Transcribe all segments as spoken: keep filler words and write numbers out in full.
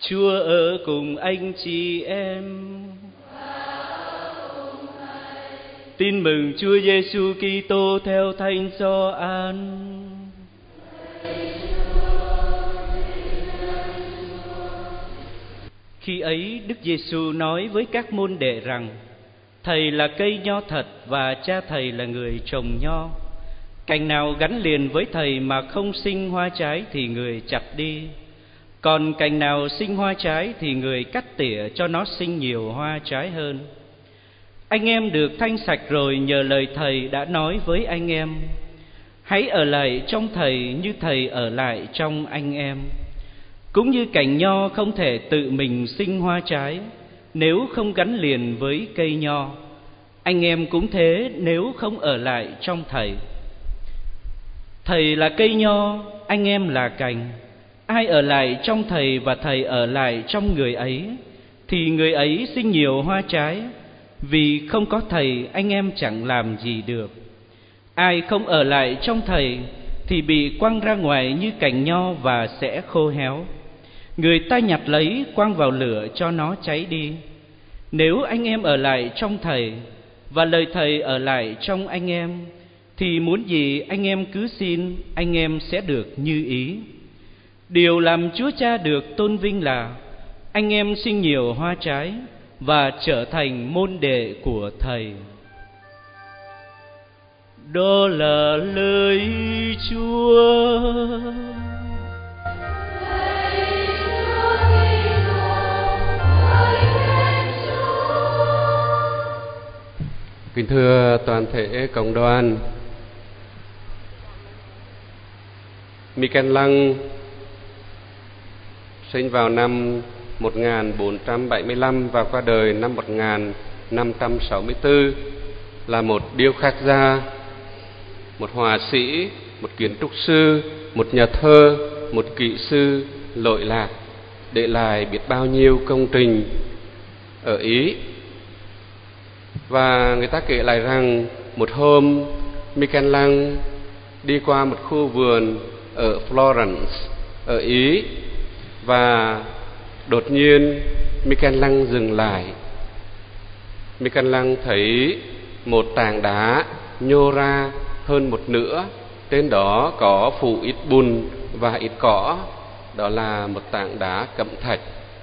Chúa ở cùng anh chị em. Tin mừng Chúa Giêsu Kitô theo Thánh Gioan. Khi ấy Đức Giêsu nói với các môn đệ rằng: Thầy là cây nho thật và cha thầy là người trồng nho. Cành nào gắn liền với thầy mà không sinh hoa trái thì người chặt đi, còn cành nào sinh hoa trái thì người cắt tỉa cho nó sinh nhiều hoa trái hơn. Anh em được thanh sạch rồi nhờ lời thầy đã nói với anh em. Hãy ở lại trong thầy như thầy ở lại trong anh em. Cũng như cành nho không thể tự mình sinh hoa trái nếu không gắn liền với cây nho, anh em cũng thế nếu không ở lại trong thầy. Thầy là cây nho, anh em là cành. Ai ở lại trong thầy và thầy ở lại trong người ấy thì người ấy sinh nhiều hoa trái, vì không có thầy anh em chẳng làm gì được. Ai không ở lại trong thầy thì bị quăng ra ngoài như cành nho và sẽ khô héo. Người ta nhặt lấy quăng vào lửa cho nó cháy đi. Nếu anh em ở lại trong thầy và lời thầy ở lại trong anh em thì muốn gì anh em cứ xin, anh em sẽ được như ý. Điều làm Chúa Cha được tôn vinh là anh em sinh nhiều hoa trái và trở thành môn đệ của thầy. Đó là lời Chúa. Kính thưa toàn thể cộng đoàn, Michelangelo sinh vào năm một nghìn bốn trăm bảy mươi lăm và qua đời năm một nghìn năm trăm sáu mươi tư, là một điêu khắc gia, một họa sĩ, một kiến trúc sư, một nhà thơ, một kỹ sư lỗi lạc, để lại biết bao nhiêu công trình ở Ý. Và người ta kể lại rằng một hôm Michelangelo đi qua một khu vườn ở Florence ở Ý, và đột nhiên Michelangelo dừng lại. Michelangelo thấy một tảng đá nhô ra hơn một nửa, trên đó có phủ ít bùn và ít cỏ, đó là một tảng đá cẩm thạch.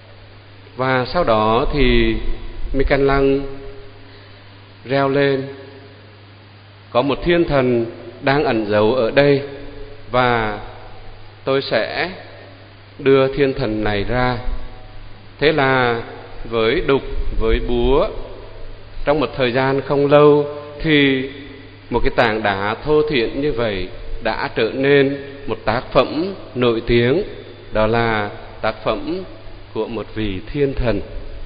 Và sau đó thì Michelangelo reo lên: có một thiên thần đang ẩn giấu ở đây, và tôi sẽ đưa thiên thần này ra. Thế là với đục, với búa, trong một thời gian không lâu thì một cái tảng đá thô thiển như vậy đã trở nên một tác phẩm nổi tiếng, đó là tác phẩm của một vị thiên thần.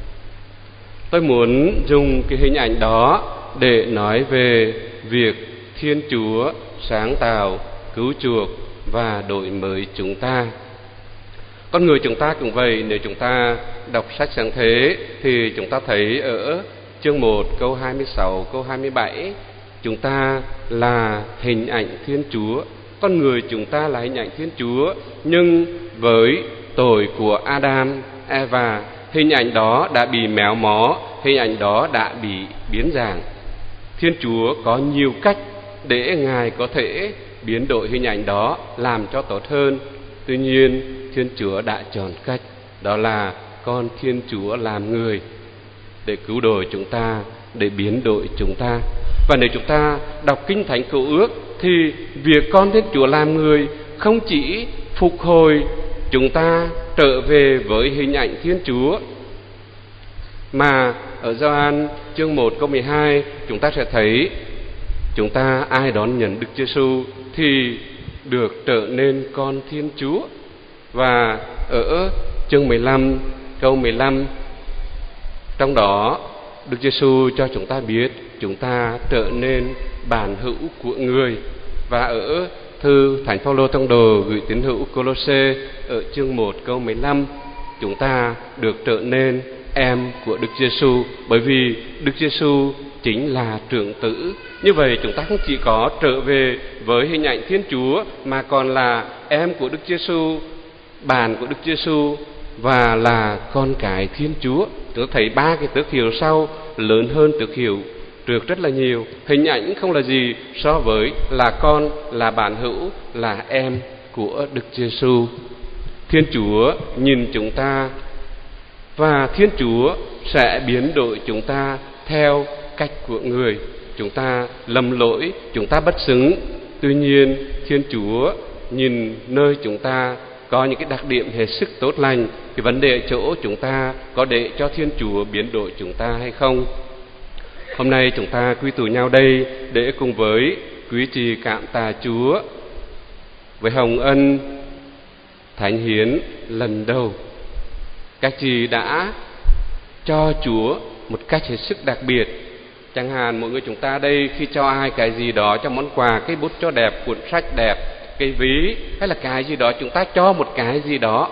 Tôi muốn dùng cái hình ảnh đó để nói về việc Thiên Chúa sáng tạo, cứu chuộc và đổi mới chúng ta. Con người chúng ta cũng vậy. Nếu chúng ta đọc sách Sáng Thế thì chúng ta thấy ở chương một câu hai mươi sáu, câu hai mươi bảy, chúng ta là hình ảnh Thiên Chúa. Con người chúng ta là hình ảnh Thiên Chúa, nhưng với tội của Adam, Eva, hình ảnh đó đã bị méo mó, hình ảnh đó đã bị biến dạng. Thiên Chúa có nhiều cách để Ngài có thể biến đổi hình ảnh đó làm cho tốt hơn. Tuy nhiên Thiên Chúa đã chọn cách, đó là con Thiên Chúa làm người để cứu độ chúng ta, để biến đổi chúng ta. Và nếu chúng ta đọc Kinh Thánh Cựu Ước thì việc con Thiên Chúa làm người không chỉ phục hồi chúng ta trở về với hình ảnh Thiên Chúa, mà ở Gioan chương một câu mười hai chúng ta sẽ thấy chúng ta ai đón nhận Đức Giêsu thì được trở nên con Thiên Chúa. Và ở chương mười lăm câu mười lăm, trong đó Đức Giêsu cho chúng ta biết chúng ta trở nên bản hữu của người. Và ở thư Thánh Phaolô tông đồ gửi tín hữu Cô-lô-sê ở chương một câu mười lăm, chúng ta được trở nên em của Đức Giêsu, bởi vì Đức Giêsu chính là trưởng tử. Như vậy chúng ta không chỉ có trở về với hình ảnh Thiên Chúa mà còn là em của Đức Giêsu, bạn của Đức Giêsu, và là con cái Thiên Chúa. Chúng ta thấy ba cái tước hiệu sau lớn hơn tước hiệu trước rất là nhiều. Hình ảnh không là gì so với là con, là bạn hữu, là em của Đức Giêsu. Thiên Chúa nhìn chúng ta và Thiên Chúa sẽ biến đổi chúng ta theo cách của người. Chúng ta lầm lỗi, chúng ta bất xứng. Tuy nhiên Thiên Chúa nhìn nơi chúng ta có những cái đặc điểm hết sức tốt lành. Cái vấn đề ở chỗ chúng ta có để cho Thiên Chúa biến đổi chúng ta hay không. Hôm nay chúng ta quy tụ nhau đây để cùng với quý chị cảm tạ Chúa với hồng ân thánh hiến lần đầu. Các chị đã cho Chúa một cách hết sức đặc biệt. Chẳng hạn mỗi người chúng ta đây khi cho ai cái gì đó, cho món quà, cái bút cho đẹp, cuốn sách đẹp, cái ví hay là cái gì đó, chúng ta cho một cái gì đó.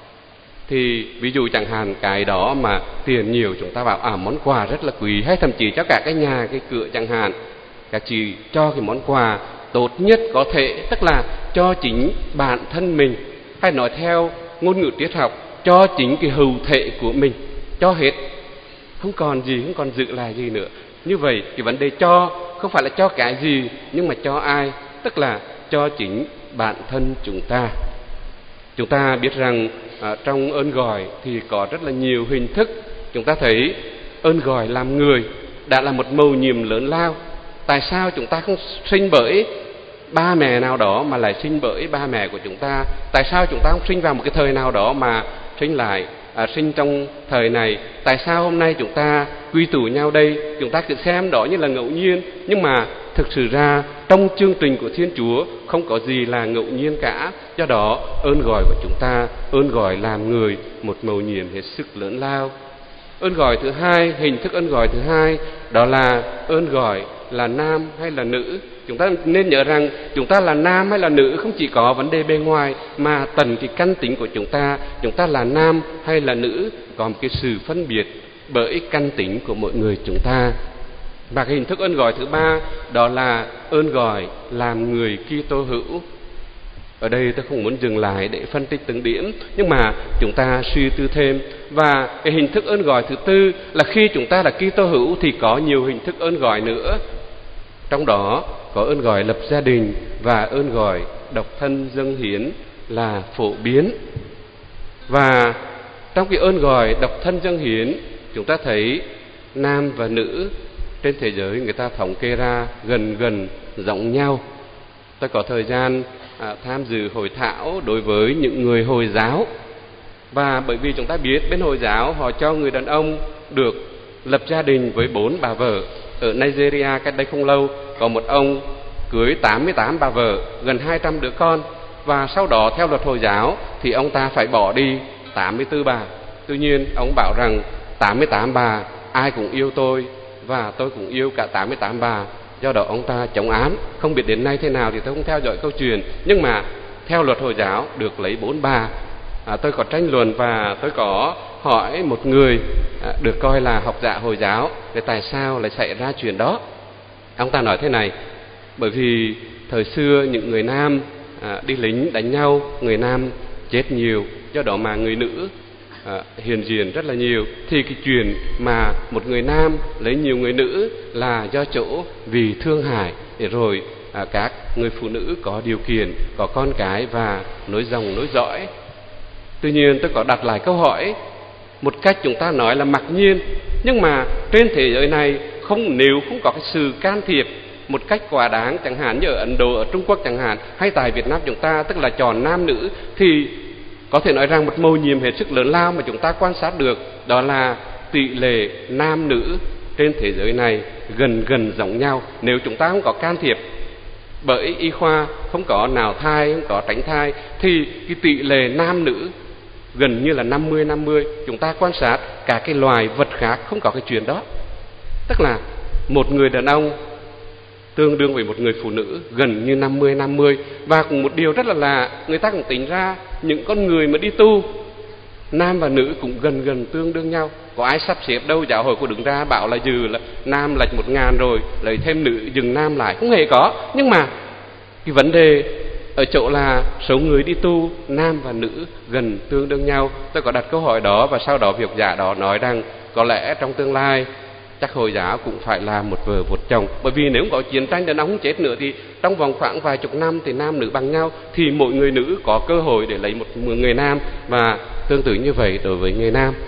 Thì ví dụ chẳng hạn cái đó mà tiền nhiều, chúng ta bảo à món quà rất là quý, hay thậm chí cho cả cái nhà, cái cửa chẳng hạn. Các chị cho cái món quà tốt nhất có thể, tức là cho chính bản thân mình, hay nói theo ngôn ngữ triết học, cho chính cái hữu thể của mình, cho hết, không còn gì, không còn giữ lại gì nữa. Như vậy cái vấn đề cho không phải là cho cái gì, nhưng mà cho ai, tức là cho chính bản thân chúng ta. Chúng ta biết rằng à, trong ơn gọi thì có rất là nhiều hình thức. Chúng ta thấy ơn gọi làm người đã là một mầu nhiệm lớn lao. Tại sao chúng ta không sinh bởi ba mẹ nào đó mà lại sinh bởi ba mẹ của chúng ta? Tại sao chúng ta không sinh vào một cái thời nào đó mà sinh lại à, sinh trong thời này? Tại sao hôm nay chúng ta quy tụ nhau đây? Chúng ta cứ xem đó như là ngẫu nhiên, nhưng mà thực sự ra trong chương trình của Thiên Chúa không có gì là ngẫu nhiên cả. Do đó ơn gọi của chúng ta, ơn gọi làm người, một mầu nhiệm hết sức lớn lao. Ơn gọi thứ hai, hình thức ơn gọi thứ hai, đó là ơn gọi là nam hay là nữ. Chúng ta nên nhớ rằng chúng ta là nam hay là nữ không chỉ có vấn đề bề ngoài, mà tận cái căn tính của chúng ta, chúng ta là nam hay là nữ, có một cái sự phân biệt bởi căn tính của mỗi người chúng ta. Và cái hình thức ơn gọi thứ ba, đó là ơn gọi làm người Kitô hữu. Ở đây tôi không muốn dừng lại để phân tích từng điểm, nhưng mà chúng ta suy tư thêm. Và cái hình thức ơn gọi thứ tư là khi chúng ta là Kitô hữu thì có nhiều hình thức ơn gọi nữa. Trong đó có ơn gọi lập gia đình và ơn gọi độc thân dâng hiến là phổ biến. Và trong cái ơn gọi độc thân dâng hiến, chúng ta thấy nam và nữ trên thế giới người ta thống kê ra gần gần giống nhau. Tôi có thời gian à, tham dự hội thảo đối với những người Hồi giáo. Và bởi vì chúng ta biết bên Hồi giáo họ cho người đàn ông được lập gia đình với bốn bà vợ. Ở Nigeria cách đây không lâu có một ông cưới tám mươi tám bà vợ, gần hai trăm đứa con. Và sau đó theo luật Hồi giáo thì ông ta phải bỏ đi tám mươi tư bà. Tuy nhiên ông bảo rằng tám mươi tám bà ai cũng yêu tôi và tôi cũng yêu cả tám mươi tám bà. Do đó ông ta chống án. Không biết đến nay thế nào thì tôi không theo dõi câu chuyện, nhưng mà theo luật Hồi giáo được lấy bốn bà. à, Tôi có tranh luận và tôi có hỏi một người à, được coi là học giả Hồi giáo về tại sao lại xảy ra chuyện đó. Ông ta nói thế này: bởi vì thời xưa những người nam à, đi lính đánh nhau, người nam chết nhiều, do đó mà người nữ à, hiện diện rất là nhiều. Thì cái chuyện mà một người nam lấy nhiều người nữ là do chỗ vì thương hại, để rồi à, các người phụ nữ có điều kiện, có con cái và nối dòng nối dõi. Tuy nhiên tôi có đặt lại câu hỏi một cách chúng ta nói là mặc nhiên, nhưng mà trên thế giới này không, nếu không có cái sự can thiệp một cách quá đáng, chẳng hạn như ở Ấn Độ, ở Trung Quốc chẳng hạn, hay tại Việt Nam chúng ta, tức là chọn nam nữ, thì có thể nói rằng một mầu nhiệm hết sức lớn lao mà chúng ta quan sát được, đó là tỷ lệ nam nữ trên thế giới này gần gần giống nhau. Nếu chúng ta không có can thiệp bởi y khoa, không có nào thai, không có tránh thai, thì cái tỷ lệ nam nữ gần như là năm mươi năm mươi. Chúng ta quan sát cả cái loài vật khác không có cái chuyện đó. Tức là một người đàn ông tương đương với một người phụ nữ gần như năm mươi năm mươi. Và cũng một điều rất là lạ, người ta cũng tính ra những con người mà đi tu, nam và nữ cũng gần gần tương đương nhau. Có ai sắp xếp đâu, giáo hội có đứng ra bảo là dừ là nam lệch một ngàn rồi lấy thêm nữ dừng nam lại, không hề có. Nhưng mà cái vấn đề ở chỗ là số người đi tu nam và nữ gần tương đương nhau. Tôi có đặt câu hỏi đó và sau đó việc giả đó nói rằng có lẽ trong tương lai chắc Hồi giáo cũng phải là một vợ một chồng, bởi vì nếu có chiến tranh đàn ông chết nữa thì trong vòng khoảng vài chục năm thì nam nữ bằng nhau, thì mỗi người nữ có cơ hội để lấy một người nam, và tương tự như vậy đối với người nam.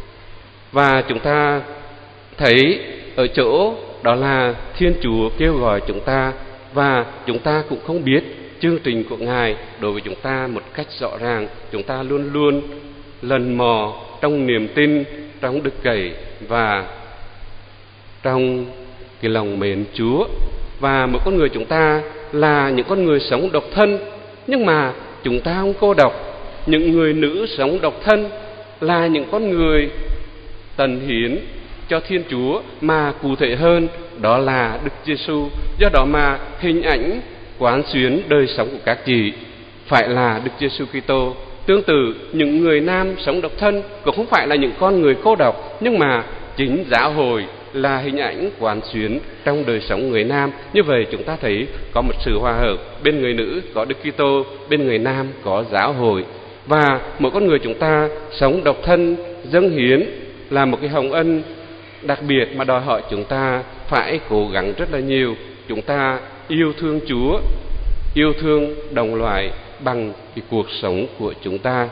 Và chúng ta thấy ở chỗ đó là Thiên Chúa kêu gọi chúng ta, và chúng ta cũng không biết chương trình của Ngài đối với chúng ta một cách rõ ràng. Chúng ta luôn luôn lần mò trong niềm tin, trong đức cậy và trong cái lòng mến Chúa. Và mỗi con người chúng ta là những con người sống độc thân, nhưng mà chúng ta không cô độc. Những người nữ sống độc thân là những con người tận hiến cho Thiên Chúa, mà cụ thể hơn đó là Đức Giêsu. Do đó mà hình ảnh quán xuyến đời sống của các chị phải là Đức Giêsu Kitô. Tương tự, những người nam sống độc thân cũng không phải là những con người cô độc, nhưng mà chính giáo hội là hình ảnh quán xuyến trong đời sống người nam. Như vậy chúng ta thấy có một sự hòa hợp, bên người nữ có Đức Kitô, bên người nam có giáo hội. Và mỗi con người chúng ta sống độc thân dâng hiến là một cái hồng ân đặc biệt mà đòi hỏi chúng ta phải cố gắng rất là nhiều. Chúng ta yêu thương Chúa, yêu thương đồng loại bằng cái cuộc sống của chúng ta.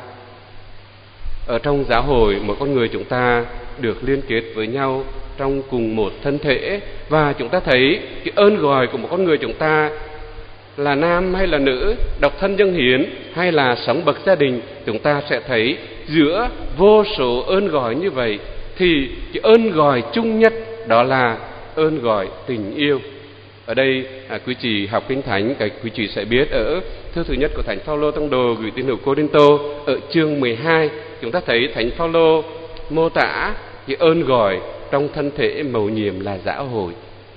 Ở trong giáo hội, mỗi con người chúng ta được liên kết với nhau trong cùng một thân thể, và chúng ta thấy cái ơn gọi của một con người chúng ta là nam hay là nữ, độc thân dâng hiến hay là sống bậc gia đình, chúng ta sẽ thấy giữa vô số ơn gọi như vậy thì cái ơn gọi chung nhất đó là ơn gọi tình yêu. Ở đây à, quý chị học Kinh Thánh, cái quý chị sẽ biết ở thư thứ nhất của Thánh Phaolô tông đồ gửi tín hữu Cô-rinh-tô ở chương mười hai, chúng ta thấy Thánh Phaolô mô tả cái ơn gọi trong thân thể mầu nhiệm là giáo hội,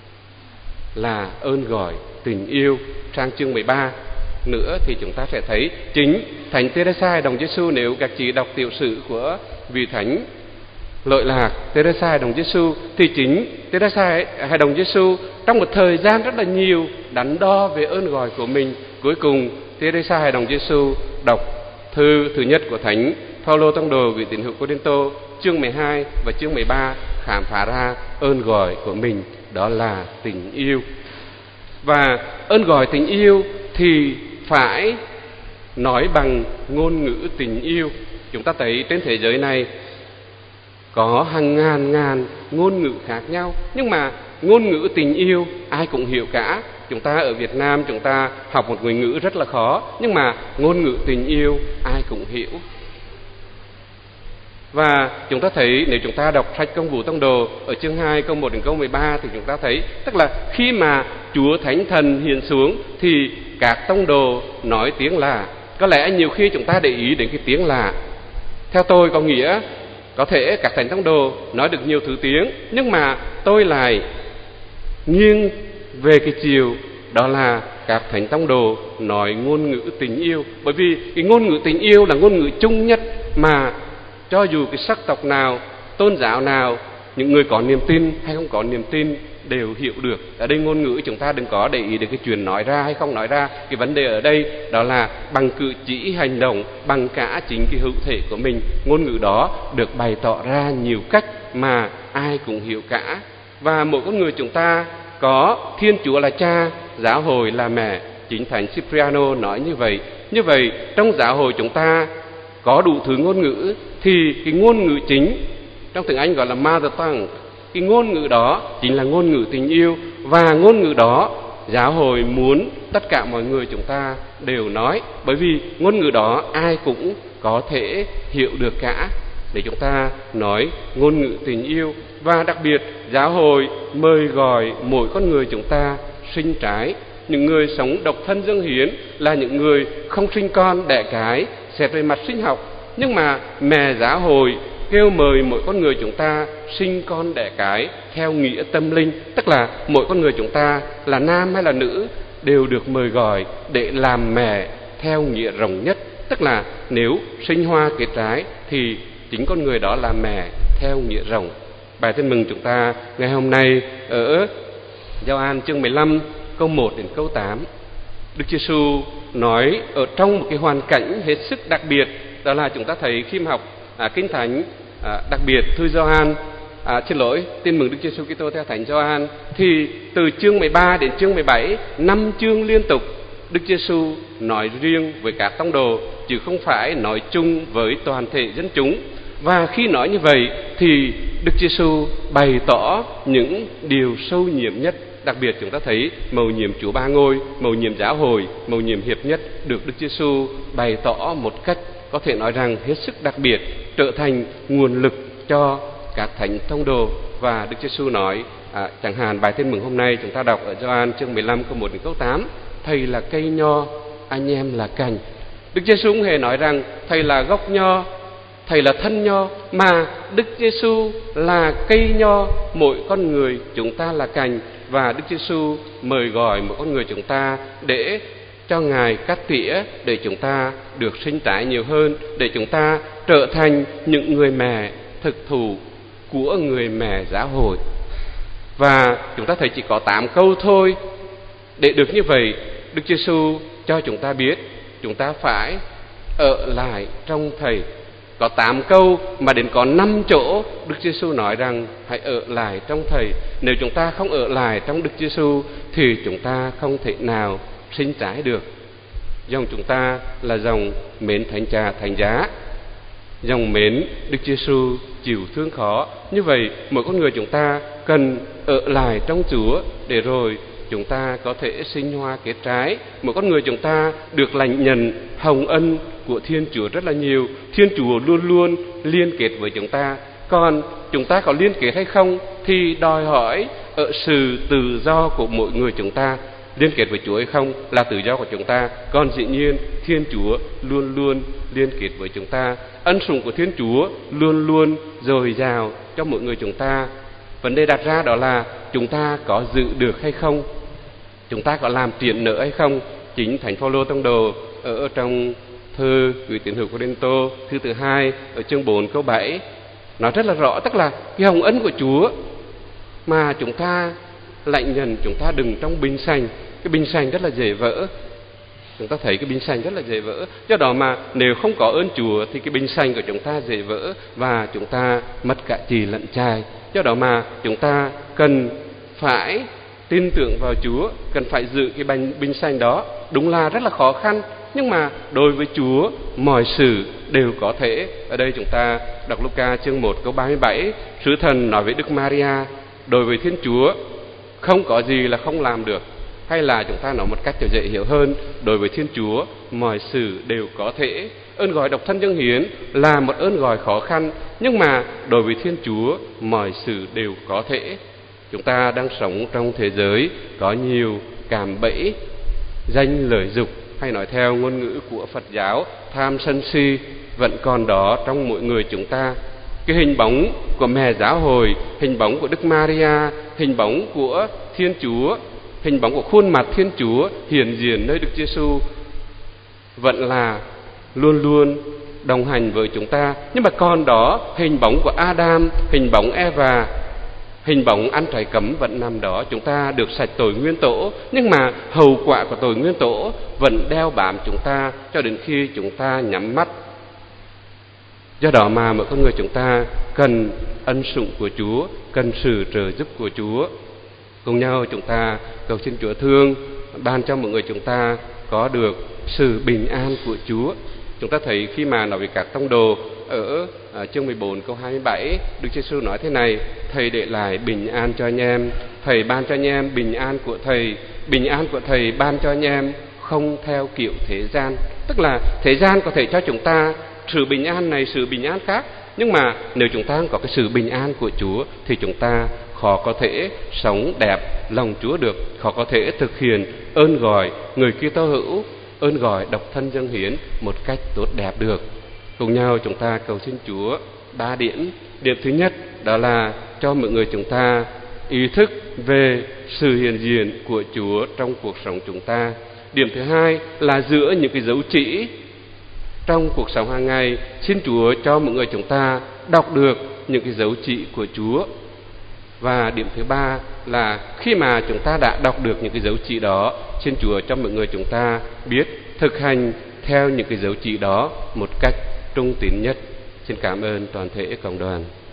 là ơn gọi tình yêu. Sang chương mười ba nữa thì chúng ta sẽ thấy chính Thánh Tê-rê-sa đồng Giêsu. Nếu các chị đọc tiểu sử của vị thánh Lội Lạc Tê-rê-sa đồng Giêsu thì chính Tê-rê-sa hài đồng Giêsu trong một thời gian rất là nhiều đắn đo về ơn gọi của mình. Cuối cùng Tê-rê-sa hài đồng Giêsu đọc thư thứ nhất của Thánh Phaolô tông đồ gửi tín hữu Cô-rinh-tô chương mười hai và chương mười ba khám phá ra ơn gọi của mình đó là tình yêu. Và ơn gọi tình yêu thì phải nói bằng ngôn ngữ tình yêu. Chúng ta thấy trên thế giới này có hàng ngàn ngàn ngôn ngữ khác nhau, nhưng mà ngôn ngữ tình yêu ai cũng hiểu cả. Chúng ta ở Việt Nam chúng ta học một ngôn ngữ rất là khó, nhưng mà ngôn ngữ tình yêu ai cũng hiểu. Và chúng ta thấy nếu chúng ta đọc sách Công vụ tông đồ ở chương hai câu một đến câu mười ba thì chúng ta thấy tức là khi mà Chúa Thánh Thần hiện xuống thì các tông đồ nói tiếng lạ. Có lẽ nhiều khi chúng ta để ý đến cái tiếng lạ, theo tôi có nghĩa có thể các thánh tông đồ nói được nhiều thứ tiếng, nhưng mà tôi lại nghiêng về cái chiều đó là các thánh tông đồ nói ngôn ngữ tình yêu. Bởi vì cái ngôn ngữ tình yêu là ngôn ngữ chung nhất mà cho dù cái sắc tộc nào, tôn giáo nào, những người có niềm tin hay không có niềm tin đều hiểu được. Ở đây ngôn ngữ chúng ta đừng có để ý đến cái chuyện nói ra hay không nói ra. Cái vấn đề ở đây đó là bằng cử chỉ hành động, bằng cả chính cái hữu thể của mình. Ngôn ngữ đó được bày tỏ ra nhiều cách mà ai cũng hiểu cả. Và mỗi con người chúng ta có Thiên Chúa là cha, giáo hội là mẹ. Chính Thánh Cipriano nói như vậy. Như vậy trong giáo hội chúng ta có đủ thứ ngôn ngữ, thì cái ngôn ngữ chính trong tiếng Anh gọi là mother tongue, cái ngôn ngữ đó chính là ngôn ngữ tình yêu. Và ngôn ngữ đó giáo hội muốn tất cả mọi người chúng ta đều nói, bởi vì ngôn ngữ đó ai cũng có thể hiểu được cả, để chúng ta nói ngôn ngữ tình yêu. Và đặc biệt giáo hội mời gọi mỗi con người chúng ta sinh trái. Những người sống độc thân dâng hiến là những người không sinh con đẻ cái xét về mặt sinh học, nhưng mà mẹ giáo hội kêu mời mỗi con người chúng ta sinh con đẻ cái theo nghĩa tâm linh, tức là mỗi con người chúng ta là nam hay là nữ đều được mời gọi để làm mẹ theo nghĩa rộng nhất. Tức là nếu sinh hoa kết trái thì chính con người đó là mẹ theo nghĩa rộng. Bài tin mừng chúng ta ngày hôm nay ở Gioan chương mười lăm câu một đến câu tám. Đức Giêsu nói ở trong một cái hoàn cảnh hết sức đặc biệt, đó là chúng ta thấy khi mà học à, Kinh Thánh, à, đặc biệt thư Gioan, à, xin lỗi, Tin mừng Đức Giêsu Kitô theo Thánh Gioan, thì từ chương mười ba đến chương mười bảy, năm chương liên tục Đức Giêsu nói riêng với các tông đồ, chứ không phải nói chung với toàn thể dân chúng. Và khi nói như vậy thì Đức Giêsu bày tỏ những điều sâu nhiệm nhất. Đặc biệt chúng ta thấy mầu nhiệm Chúa Ba Ngôi, mầu nhiệm giáo hội, mầu nhiệm hiệp nhất được Đức Giêsu bày tỏ một cách có thể nói rằng hết sức đặc biệt, trở thành nguồn lực cho các thánh tông đồ. Và Đức Giêsu nói, à, chẳng hạn bài Tin mừng hôm nay chúng ta đọc ở Gioan chương mười lăm câu một đến câu tám, Thầy là cây nho, anh em là cành. Đức Giêsu cũng hề nói rằng Thầy là gốc nho, Thầy là thân nho, mà Đức Giêsu là cây nho, mỗi con người chúng ta là cành. Và Đức Giêsu mời gọi mỗi con người chúng ta để cho Ngài cắt tỉa, để chúng ta được sinh trái nhiều hơn, để chúng ta trở thành những người mẹ thực thụ của người mẹ giáo hội. Và chúng ta thấy chỉ có tám câu thôi. Để được như vậy, Đức Giêsu cho chúng ta biết chúng ta phải ở lại trong Thầy. Có tám câu mà đến có năm chỗ Đức Giêsu nói rằng hãy ở lại trong Thầy. Nếu chúng ta không ở lại trong Đức Giêsu thì chúng ta không thể nào sinh trái được. Dòng chúng ta là dòng mến thánh cha thánh giá, dòng mến Đức Giêsu chịu thương khó. Như vậy mỗi con người chúng ta cần ở lại trong Chúa để rồi chúng ta có thể sinh hoa kết trái. Mỗi con người chúng ta được lãnh nhận hồng ân của Thiên Chúa rất là nhiều. Thiên Chúa luôn luôn liên kết với chúng ta. Còn chúng ta có liên kết hay không thì đòi hỏi ở sự tự do của mỗi người chúng ta. Liên kết với Chúa hay không là tự do của chúng ta. Còn dĩ nhiên Thiên Chúa luôn luôn liên kết với chúng ta. Ân sủng của Thiên Chúa luôn luôn dồi dào cho mỗi người chúng ta. Vấn đề đặt ra đó là chúng ta có giữ được hay không, chúng ta có làm triển nở hay không. Chính Thánh Phaolô tông đồ ở trong thư gửi tín hữu Cô-rinh-tô thư thứ hai ở chương bốn câu bảy nói rất là rõ, tức là cái hồng ân của Chúa mà chúng ta lãnh nhận, chúng ta đừng trong bình sành. Cái bình sành rất là dễ vỡ. Chúng ta thấy cái bình sành rất là dễ vỡ. Do đó mà nếu không có ơn Chúa thì cái bình sành của chúng ta dễ vỡ và chúng ta mất cả chì lẫn chài. Do đó mà chúng ta cần phải tin tưởng vào Chúa, cần phải giữ cái bình, bình sành đó. Đúng là rất là khó khăn, nhưng mà đối với Chúa mọi sự đều có thể. Ở đây chúng ta đọc Luca chương một câu ba mươi bảy, sứ thần nói với Đức Maria, đối với Thiên Chúa không có gì là không làm được. Hay là chúng ta nói một cách cho dễ hiểu hơn, đối với Thiên Chúa mọi sự đều có thể. Ơn gọi độc thân dâng hiến là một ơn gọi khó khăn, nhưng mà đối với Thiên Chúa mọi sự đều có thể. Chúng ta đang sống trong thế giới có nhiều cạm bẫy, danh lợi dục, hay nói theo ngôn ngữ của Phật giáo, tham sân si vẫn còn đó trong mỗi người chúng ta. Cái hình bóng của mẹ giáo hội, hình bóng của Đức Maria, hình bóng của Thiên Chúa, hình bóng của khuôn mặt Thiên Chúa hiện diện nơi Đức Giêsu vẫn là luôn luôn đồng hành với chúng ta. Nhưng mà còn đó hình bóng của Adam, hình bóng Eva, hình bóng ăn trái cấm vẫn nằm đó. Chúng ta được sạch tội nguyên tổ, nhưng mà hậu quả của tội nguyên tổ vẫn đeo bám chúng ta cho đến khi chúng ta nhắm mắt. Do đó mà mỗi con người chúng ta cần ân sủng của Chúa, cần sự trợ giúp của Chúa. Cùng nhau chúng ta cầu xin Chúa thương ban cho mọi người chúng ta có được sự bình an của Chúa. Chúng ta thấy khi mà nói về các tông đồ ở à, chương mười bốn câu hai mươi bảy, Đức Giêsu nói thế này: Thầy để lại bình an cho anh em, Thầy ban cho anh em bình an của Thầy, bình an của Thầy ban cho anh em không theo kiểu thế gian. Tức là thế gian có thể cho chúng ta sự bình an này, sự bình an khác, nhưng mà nếu chúng ta không có cái sự bình an của Chúa thì chúng ta khó có thể sống đẹp lòng Chúa được, khó có thể thực hiện ơn gọi người Kitô hữu, ơn gọi độc thân dâng hiến một cách tốt đẹp được. Cùng nhau chúng ta cầu xin Chúa ba điểm. Điểm thứ nhất đó là cho mọi người chúng ta ý thức về sự hiện diện của Chúa trong cuộc sống chúng ta. Điểm thứ hai là giữa những cái dấu chỉ trong cuộc sống hàng ngày, xin Chúa cho mọi người chúng ta đọc được những cái dấu chỉ của Chúa. Và điểm thứ ba là khi mà chúng ta đã đọc được những cái dấu chỉ đó, xin Chúa cho mọi người chúng ta biết thực hành theo những cái dấu chỉ đó một cách trung tín nhất. Xin cảm ơn toàn thể cộng đoàn.